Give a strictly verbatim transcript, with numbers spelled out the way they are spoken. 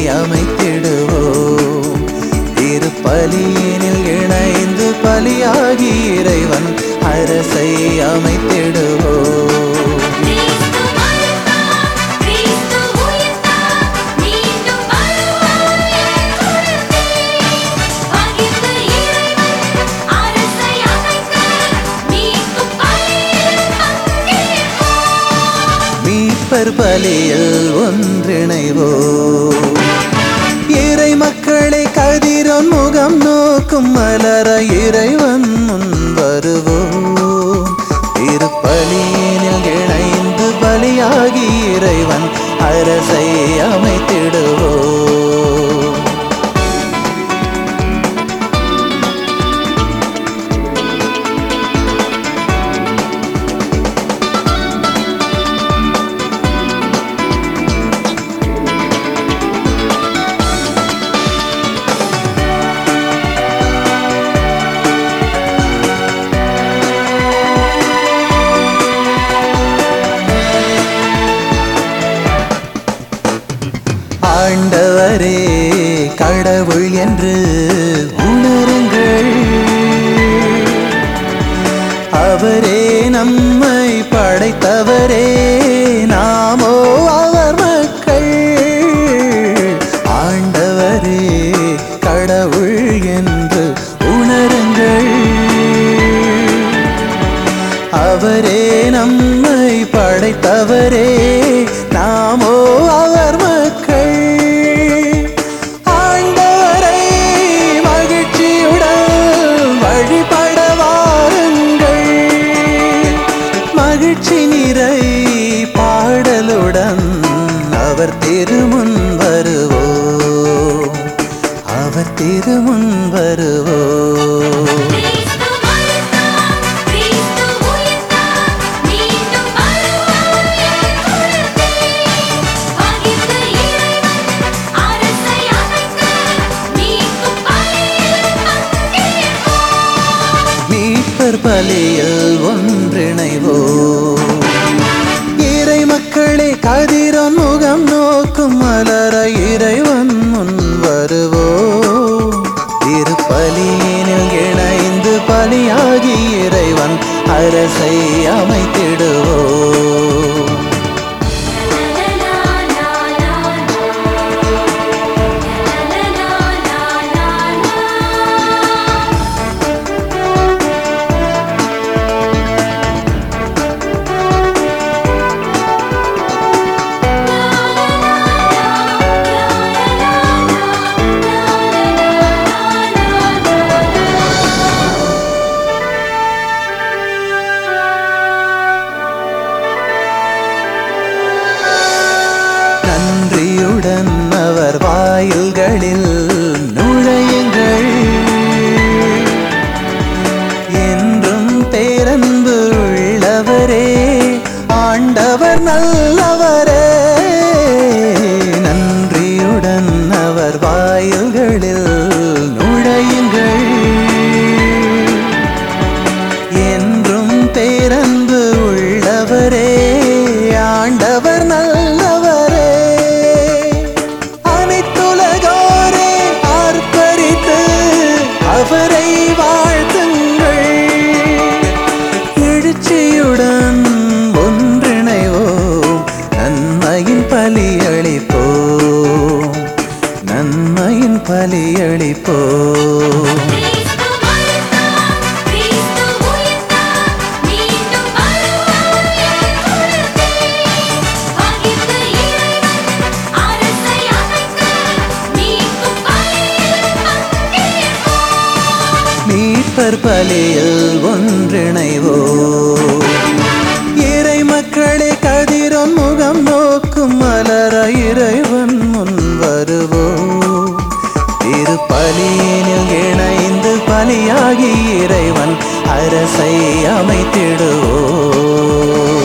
அமைத்திடுவோம். திருப்பலியினில் இணைந்து பலியாகி இறைவன் அரசை அமைத்திடுவோம். மீட்பர் பலியில் ஒன்றிணைவோம். இறை மக்களை கதிரோன் முகம் நோக்கும் மலர இறைவன் முன் வருவோம். திருப்பலியினில் இணைந்து பலியாகி இறைவன் அரசை அமைத்திடுவோம். ஆண்டவரே கடவுள் என்று உணருங்கள். அவரே நம்மை படைத்தவரே, நாமோ அவர் மக்கள். ஆண்டவரே கடவுள் என்று உணருங்கள். அவரே நம்மை படைத்தவரே, நாமோ அவர் மக்கள். ஆண்டவரை மகிழ்ச்சியுடன் வழிபட வாருங்கள். மகிழ்ச்சி நிறை பாடலுடன் அவர் திருமுன் வருவோம். அவர் திருமுன் வருவோம். மீட்பர் பலியில் ஒன்றிணைவோம். இறை மக்களை கதிரோன் முகம் நோக்கும் மலர இறைவன் முன் வருவோம். திருப்பலியினில் இணைந்து பலியாகி இறைவன் அரசை அமைத்திடுவோம். நன்றியுடன் அவர் வாயில்களில் நுழையுங்கள். என்றும் பேரன்பு உள்ளவரே, ஆண்டவர் நல்லவரே. நன்றியுடன் அவர் வாயில்களில் நுழையுங்கள். என்றும் பேரன்பு உள்ளவரே, ஆண்டவர் நல்லவரே. அனைத்துலகோரே ஆர்ப்பரித்து அவரை வாழ்த்துங்கள். எழுச்சியுடன் ஒன்றிணைவோம். நன்மையின் பலியளிப்போம். நன்மையின் பலியளிப்போம். மீட்பர் பலியில் ஒன்றிணைவோம். இறை மக்களை கதிரோன் முகம் நோக்கும் மலர இறைவன் முன் வருவோம். திருப்பலியினில் இணைந்து பலியாகி இறைவன் அரசை அமைத்திடுவோம்.